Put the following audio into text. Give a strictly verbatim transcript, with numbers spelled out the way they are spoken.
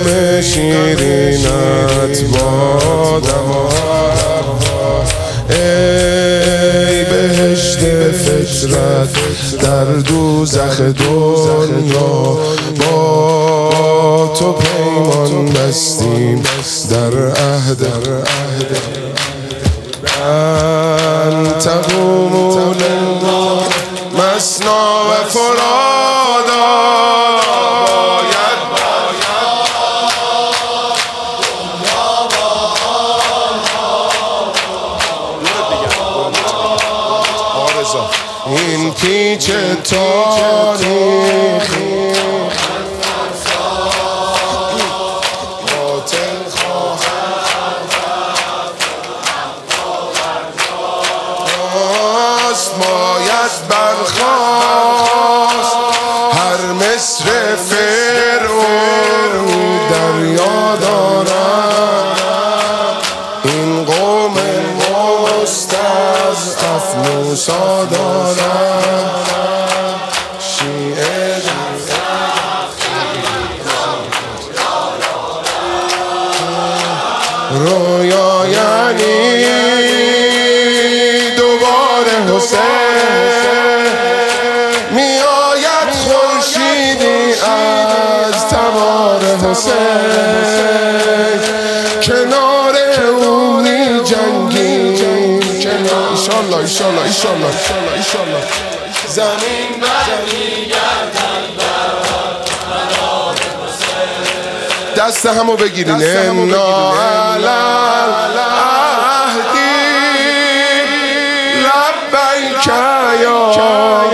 غم شیرینت بادم ای بهشت فطرت در دوزخ دنیا با تو پیمان بستیم در عهد من تقوم لله مثنا و فرادا این پیچ تاریخی باطل خواهد باید برخواست هر مصر فرعون دریا دارد این قوم مستضعف موسی دارد شیعه رویا یعنی دوباره حسین میآید خورشیدی از تبار حسین کنار او می جنگیم ایشالله ایشالله ایشالله ایشالله زمین برمیگردد دست همو بگیرین انا علی العهدی لبیک یا